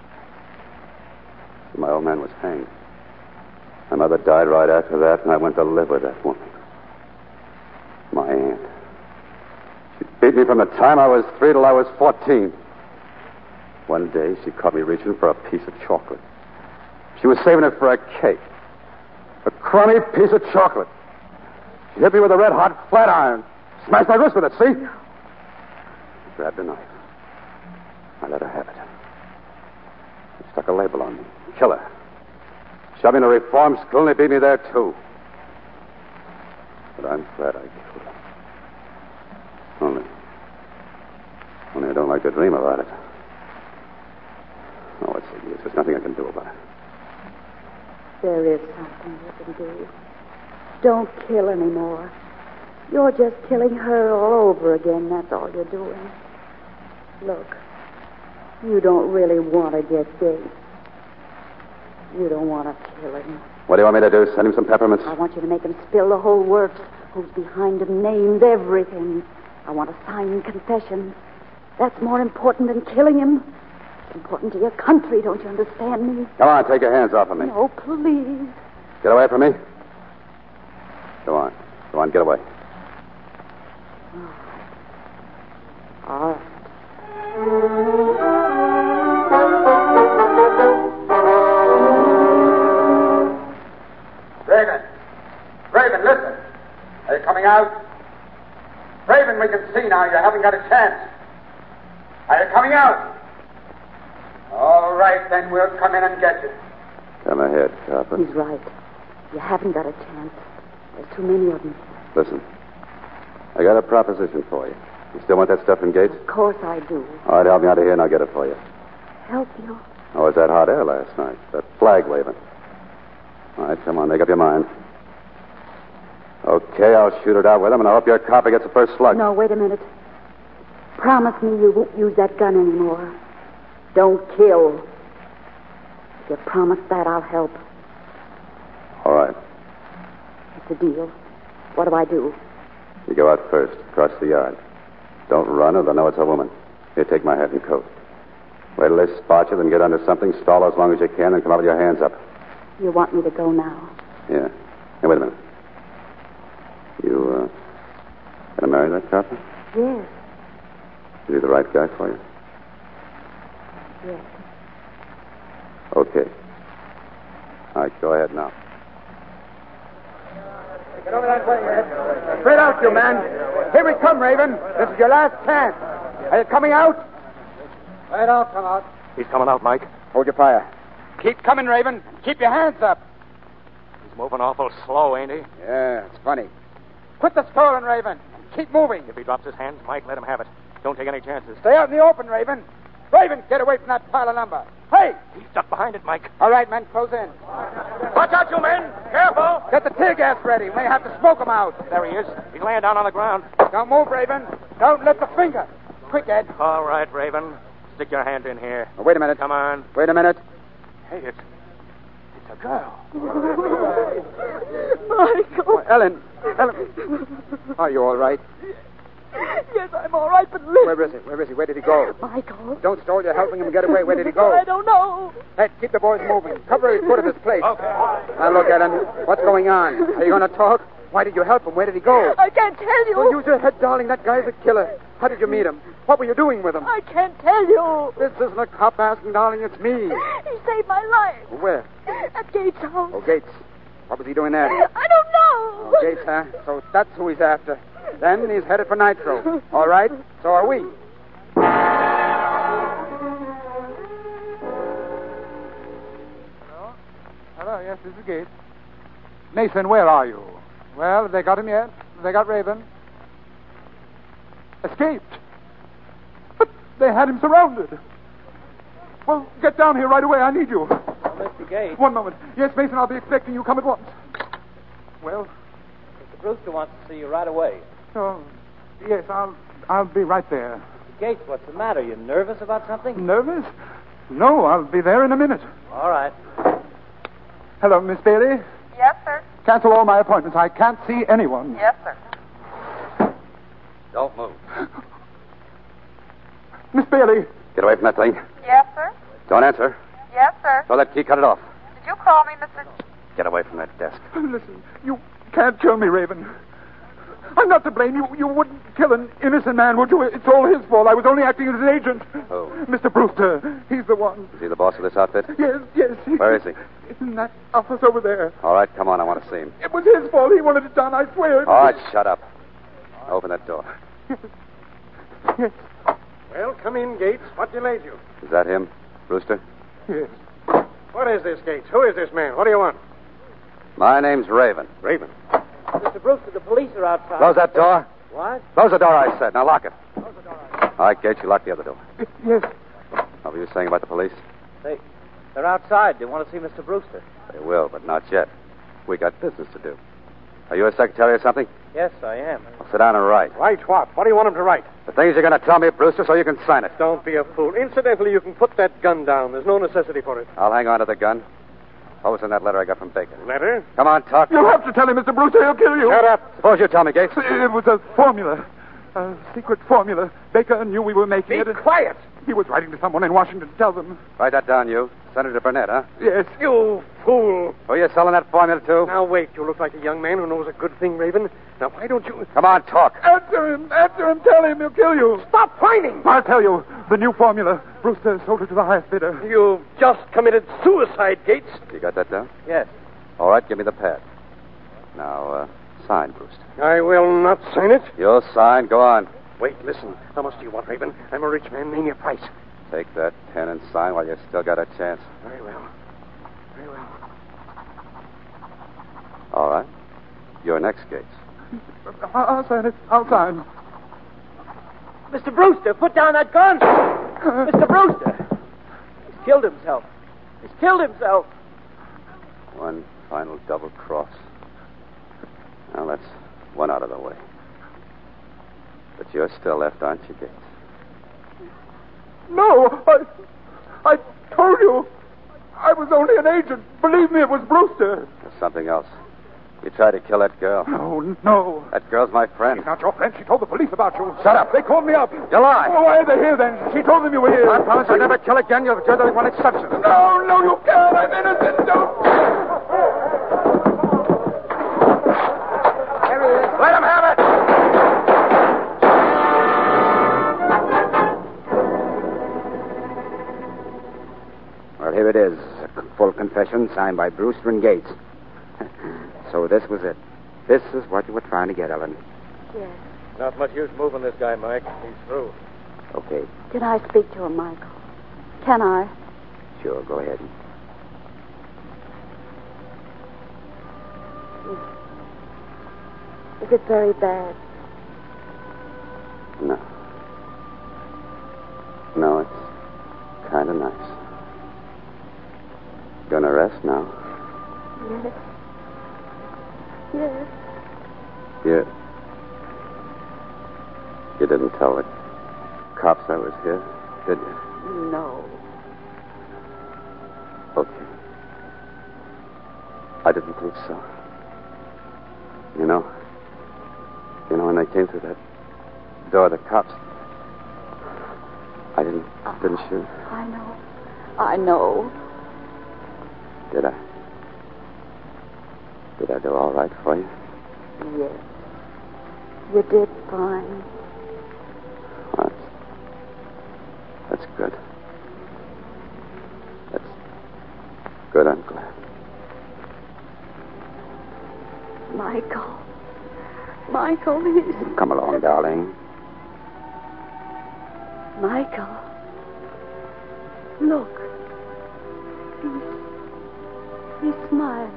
My old man was hanged. My mother died right after that, and I went to live with that woman. My aunt. She beat me from the time I was 3 till I was 14. One day, she caught me reaching for a piece of chocolate. She was saving it for a cake. A crummy piece of chocolate. She hit me with a red-hot flat iron. Smashed my wrist with it, see? She grabbed a knife. I let her have it. She stuck a label on me. Killer. Shoved me in a reform school, and they beat me there, too. But I'm glad I killed her. Only I don't like to dream about it. Oh, it's the use. There's nothing I can do about it. There is something you can do. Don't kill anymore. You're just killing her all over again. That's all you're doing. Look, you don't really want to get Gates. You don't want to kill him. What do you want me to do? Send him some peppermints? I want you to make him spill the whole works. Who's behind him, names, everything. I want a signed confession. That's more important than killing him. It's important to your country, don't you understand me? Come on, take your hands off of me. No, please. Get away from me. Go on. Go on, get away. All right. Raven, listen. Are you coming out? Raven, we can see now you haven't got a chance. Are you coming out? All right, then we'll come in and get you. Come ahead, Copper. He's right. You haven't got a chance. There's too many of them. Listen, I got a proposition for you. You still want that stuff from Gates? Of course I do. All right, help me out of here and I'll get it for you. Help you? Oh, it was that hot air last night. That flag waving. All right, come on, make up your mind. Okay, I'll shoot it out with him, and I hope your copper gets the first slug. No, wait a minute. Promise me you won't use that gun anymore. Don't kill. If you promise that, I'll help. All right. It's a deal. What do I do? You go out first, across the yard. Don't run or they'll know it's a woman. Here, take my hat and coat. Wait till they spot you, then get under something, stall as long as you can, and come out with your hands up. You want me to go now? Yeah. Hey, wait a minute. You, gonna marry that copper? Yes. Is he the right guy for you? Yes. Okay. All right, go ahead now. Get over that way, Ed. Straight out, you man. Here we come, Raven. This is your last chance. Are you coming out? Right, I'll come out. He's coming out, Mike. Hold your fire. Keep coming, Raven. Keep your hands up. He's moving awful slow, ain't he? Yeah, it's funny. Quit the stalling, Raven. Keep moving. If he drops his hands, Mike, let him have it. Don't take any chances. Stay out in the open, Raven. Raven, get away from that pile of lumber. Hey! He's stuck behind it, Mike. All right, men, close in. Watch out, you men! Careful! Get the tear gas ready. We may have to smoke him out. There he is. He's laying down on the ground. Don't move, Raven. Don't lift a finger. Quick, Ed. All right, Raven. Stick your hand in here. Oh, wait a minute. Come on. Wait a minute. Hey, it's a girl. Michael. Ellen. Are you all right? Yes, I'm all right, but listen. Where is he? Where did he go? Michael. Don't stall. You're helping him get away. Where did he go? I don't know. Hey, keep the boys moving. Cover his foot of this place. Okay. Now, look, Ellen. What's going on? Are you going to talk? Why did you help him? Where did he go? I can't tell you. Well, use your head, darling. That guy's a killer. How did you meet him? What were you doing with him? I can't tell you. This isn't a cop asking, darling. It's me. He saved my life. Where? At Gates' house. Oh, Gates. What was he doing there? I don't know. Oh, Gates, huh? So that's who he's after. Then he's headed for Nitro. All right? So are we. Hello, yes, this is Gates. Mason, where are you? Well, have they got him yet? Have they got Raven? Escaped? But they had him surrounded. Well, get down here right away. I need you. Mr. Gates. One moment. Yes, Mason, I'll be expecting you. Come at once. Well? Mr. Brewster wants to see you right away. Oh, yes, I'll be right there. Mr. Gates, what's the matter? You nervous about something? Nervous? No, I'll be there in a minute. All right. Hello, Miss Bailey. Yes, sir. Cancel all my appointments. I can't see anyone. Yes, sir. Don't move. Miss Bailey. Get away from that thing. Yes, sir. Don't answer. Yes, sir. Throw that key, cut it off. Did you call me, Mr. Get away from that desk. Listen, you can't kill me, Raven. I'm not to blame. You wouldn't kill an innocent man, would you? It's all his fault. I was only acting as an agent. Oh. Mr. Brewster. He's the one. Is he the boss of this outfit? Yes. Where is he? In that office over there. All right, come on. I want to see him. It was his fault. He wanted it done, I swear. All right, shut up. Open that door. Yes. Well, come in, Gates. What delayed you? Is that him, Brewster? Yes. What is this, Gates? Who is this man? What do you want? My name's Raven. Raven. Mr. Brewster, the police are outside. Close that door. What? Close the door, I said. Now lock it. Close the door. All right, Gates, you lock the other door. Yes. What were you saying about the police? They're outside. They want to see Mr. Brewster. They will, but not yet. We got business to do. Are you a secretary or something? Yes, I am. Well, sit down and write. Write what? What do you want him to write? The things you're going to tell me, Brewster, so you can sign it. Don't be a fool. Incidentally, you can put that gun down. There's no necessity for it. I'll hang on to the gun. What was in that letter I got from Baker? Letter? Come on, talk. You'll have to tell him, Mr. Brewster. He'll kill you. Shut up. Suppose you tell me, Gates. It was a formula. A secret formula. Baker knew we were making Be it. quiet. He was writing to someone in Washington to tell them. Write that down, you. Senator Burnett, huh? Yes. You fool. Were you selling that formula, too? Now, wait. You look like a young man who knows a good thing, Raven. Now, why don't you... Come on, talk. Answer him. Tell him. He'll kill you. Stop whining. I'll tell you. The new formula. Brewster sold it to the highest bidder. You've just committed suicide, Gates. You got that down? Yes. All right, give me the pad. Now, sign, Brewster. I will not sign it. You'll sign. Go on. Wait, listen. How much do you want, Raven? I'm a rich man. Name your price. Take that pen and sign while you still got a chance. Very well. Very well. All right. You're next, Gates. I'll sign it. I'll sign. Mr. Brewster, put down that gun. Mr. Brewster. He's killed himself. He's killed himself. One final double cross. Now, that's one out of the way. But you're still left, aren't you, Gates? No, I told you. I was only an agent. Believe me, it was Brewster. There's something else. You tried to kill that girl. No. That girl's my friend. She's not your friend. She told the police about you. Shut up. They called me up. You lie. Oh, why are they here, then? She told them you were here. I promise I'll never kill again. You're the one exception. No, you can't. I'm innocent. Don't. There he is. Let him have it. Well, here it is. A full confession signed by Brewster and Gates. So this was it. This is what you were trying to get, Ellen. Yes. Not much use moving this guy, Mike. He's through. Okay. Can I speak to him, Michael? Can I? Sure, go ahead. Is it very bad? No. No, it's kind of nice. Gonna rest now? Yes. Yes. You didn't tell the cops I was here, did you? No. Okay. I didn't think so. You know, when they came through that door, the cops, I didn't shoot. I know. Did I? Did I do all right for you? Yes. You did fine. Well, that's good. That's good, I'm glad. Michael, he's... Come along, darling. Michael. Look. He's smiling.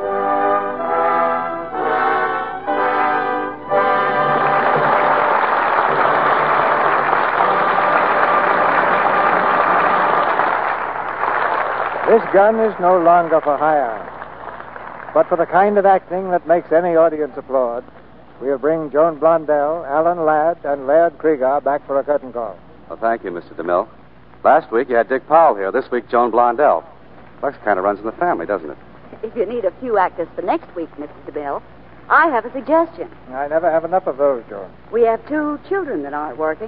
This gun is no longer for hire. But for the kind of acting that makes any audience applaud, we'll bring Joan Blondell, Alan Ladd, and Laird Krieger back for a curtain call. Well, thank you, Mr. DeMille. Last week you had Dick Powell here. This week, Joan Blondell. Lux kind of runs in the family, doesn't it? If you need a few actors for next week, Mr. DeMille, I have a suggestion. I never have enough of those, Joan. We have 2 children that aren't working.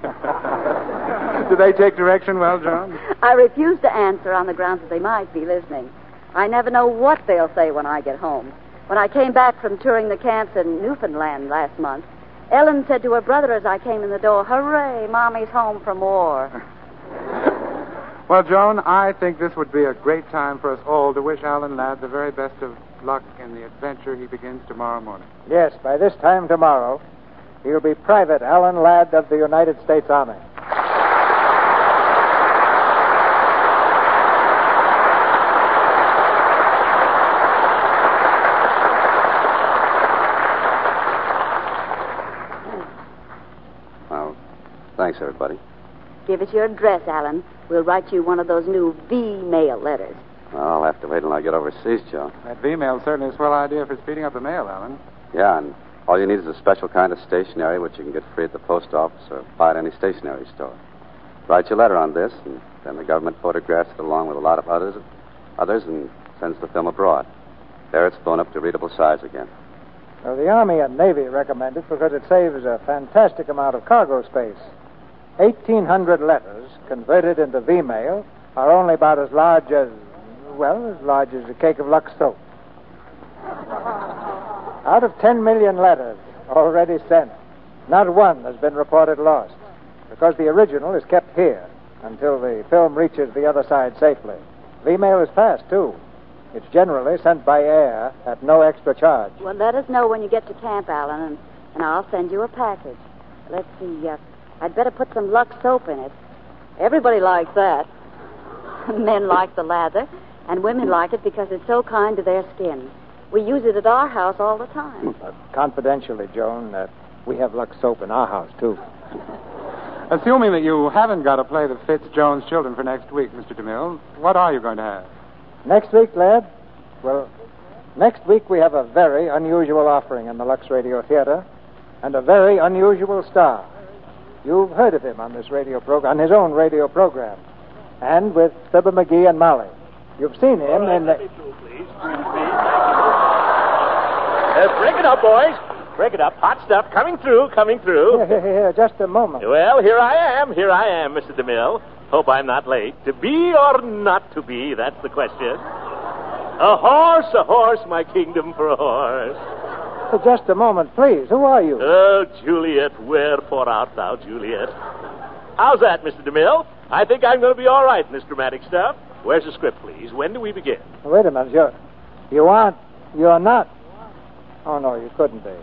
Do they take direction well, John? I refuse to answer on the grounds that they might be listening. I never know what they'll say when I get home. When I came back from touring the camps in Newfoundland last month, Ellen said to her brother as I came in the door, "Hooray, Mommy's home from war." Well, Joan, I think this would be a great time for us all to wish Alan Ladd the very best of luck in the adventure he begins tomorrow morning. Yes, by this time tomorrow, he'll be Private Alan Ladd of the United States Army. Well, thanks, everybody. Give us your address, Alan. We'll write you one of those new V-mail letters. Well, I'll have to wait until I get overseas, Joan. That V-mail's certainly a swell idea for speeding up the mail, Alan. Yeah, and all you need is a special kind of stationery, which you can get free at the post office or buy at any stationery store. Write your letter on this, and then the government photographs it along with a lot of others and sends the film abroad. There it's blown up to readable size again. Well, the Army and Navy recommend it because it saves a fantastic amount of cargo space. 1,800 letters converted into V-mail are only about as large as a cake of Lux soap. Out of 10 million letters already sent, not one has been reported lost, because the original is kept here until the film reaches the other side safely. V-mail is fast, too. It's generally sent by air at no extra charge. Well, let us know when you get to camp, Alan, and I'll send you a package. Let's see, I'd better put some Lux soap in it. Everybody likes that. Men like the lather, and women like it because it's so kind to their skin. We use it at our house all the time. Confidentially, Joan, we have Lux soap in our house, too. Assuming that you haven't got a play that fits Joan's children for next week, Mr. DeMille, what are you going to have? Next week, lad? Well, next week we have a very unusual offering in the Lux Radio Theater and a very unusual star. You've heard of him on this radio program, on his own radio program, and with Fibber McGee and Molly. You've seen him in the... Break it up, boys. Break it up. Hot stuff. Coming through. Here, just a moment. Well, here I am, Mr. DeMille. Hope I'm not late. To be or not to be, that's the question. A horse, my kingdom for a horse. Just a moment, please. Who are you? Oh, Juliet, wherefore art thou, Juliet? How's that, Mr. DeMille? I think I'm going to be all right in this dramatic stuff. Where's the script, please? When do we begin? Wait a minute. You're not. Oh, no, you couldn't be.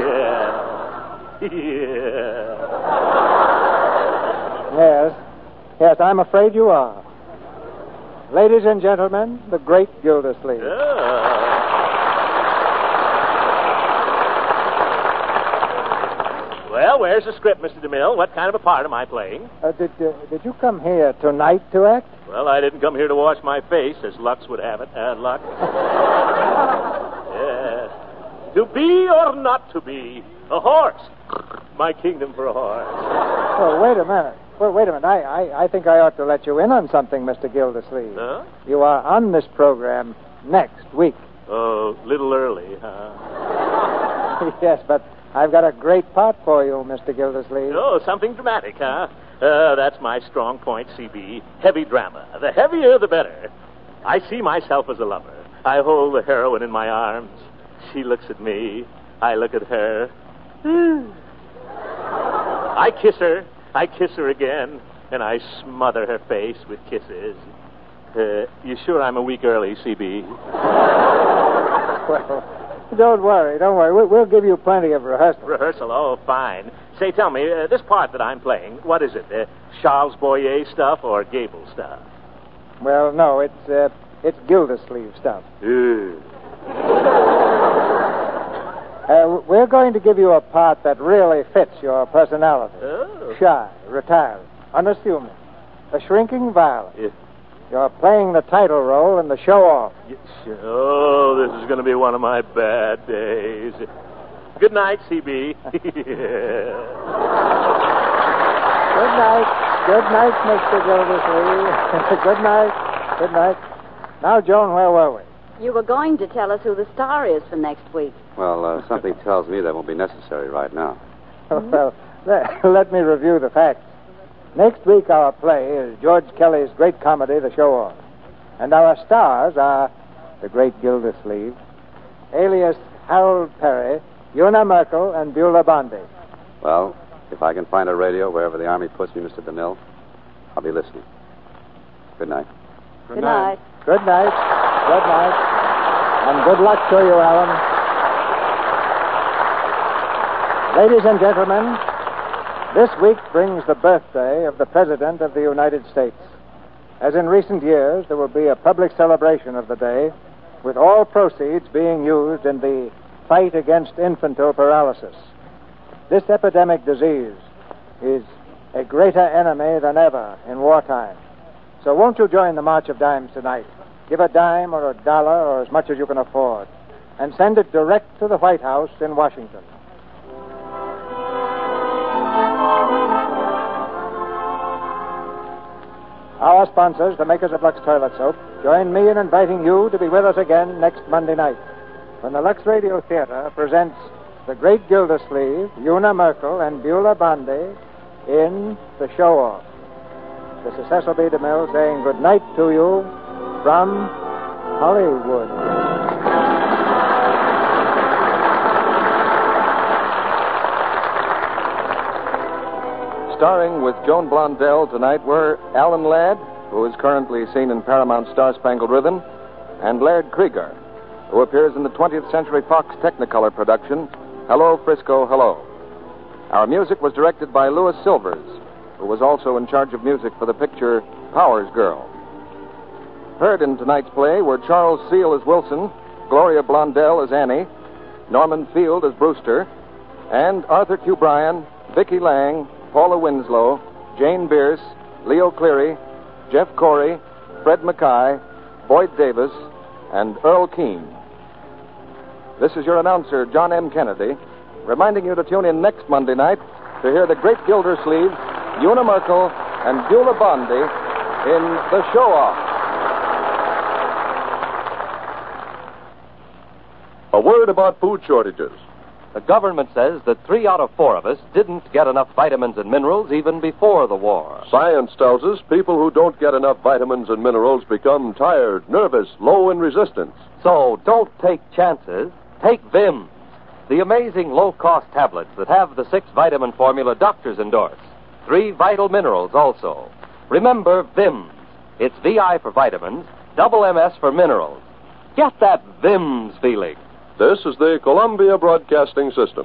Yes, I'm afraid you are. Ladies and gentlemen, the great Gildersleeve. Well, where's the script, Mr. DeMille? What kind of a part am I playing? Did you come here tonight to act? Well, I didn't come here to wash my face, as Lux would have it. Lux. Yes. To be or not to be, a horse. My kingdom for a horse. Oh, wait a minute. I think I ought to let you in on something, Mr. Gildersleeve. Huh? You are on this program next week. Oh, little early, huh? Yes, but I've got a great part for you, Mr. Gildersleeve. Oh, something dramatic, huh? That's my strong point, CB. Heavy drama. The heavier, the better. I see myself as a lover. I hold the heroine in my arms. She looks at me. I look at her. I kiss her. I kiss her again. And I smother her face with kisses. You sure I'm a week early, CB? Well, don't worry. We'll give you plenty of rehearsal. Rehearsal? Oh, fine. Say, tell me, this part that I'm playing, what is it? Charles Boyer stuff or Gable stuff? Well, no, it's Gildersleeve stuff. We're going to give you a part that really fits your personality. Oh. Shy, retired, unassuming, a shrinking violet. Yeah. You're playing the title role in the show-off. Oh, this is going to be one of my bad days. Good night, CB. Good night. Good night, Mr. Gildersleeve. Good night. Good night. Now, Joan, where were we? You were going to tell us who the star is for next week. Well, something tells me that won't be necessary right now. Well, let me review the facts. Next week, our play is George Kelly's great comedy, The Show-Off. And our stars are the great Gildersleeve, alias Harold Perry, Una Merkel, and Beulah Bondi. Well, if I can find a radio wherever the Army puts me, Mr. DeMille, I'll be listening. Good night. Good night. Good night. Good night. And good luck to you, Alan. Ladies and gentlemen, this week brings the birthday of the President of the United States. As in recent years, there will be a public celebration of the day, with all proceeds being used in the fight against infantile paralysis. This epidemic disease is a greater enemy than ever in wartime. So won't you join the March of Dimes tonight? Give a dime or a dollar or as much as you can afford, and send it direct to the White House in Washington. Our sponsors, the makers of Lux Toilet Soap, join me in inviting you to be with us again next Monday night, when the Lux Radio Theater presents the great Gildersleeve, Una Merkel, and Beulah Bondi in The Show-Off. This is Cecil B. DeMille saying good night to you from Hollywood. Starring with Joan Blondell tonight were Alan Ladd, who is currently seen in Paramount's Star-Spangled Rhythm, and Laird Krieger, who appears in the 20th Century Fox Technicolor production, Hello, Frisco, Hello. Our music was directed by Louis Silvers, who was also in charge of music for the picture Powers Girl. Heard in tonight's play were Charles Seal as Wilson, Gloria Blondell as Annie, Norman Field as Brewster, and Arthur Q. Bryan, Vicki Lang, Paula Winslow, Jane Bierce, Leo Cleary, Jeff Corey, Fred Mackay, Boyd Davis, and Earl Keane. This is your announcer, John M. Kennedy, reminding you to tune in next Monday night to hear the great Gildersleeve, Una Merkel, and Beulah Bondi in The Show-Off. A word about food shortages. The government says that 3 out of 4 of us didn't get enough vitamins and minerals even before the war. Science tells us people who don't get enough vitamins and minerals become tired, nervous, low in resistance. So don't take chances. Take Vims, the amazing low-cost tablets that have the 6-vitamin formula doctors endorse. 3 vital minerals also. Remember Vims. It's VI for vitamins, double MS for minerals. Get that Vims feeling. This is the Columbia Broadcasting System.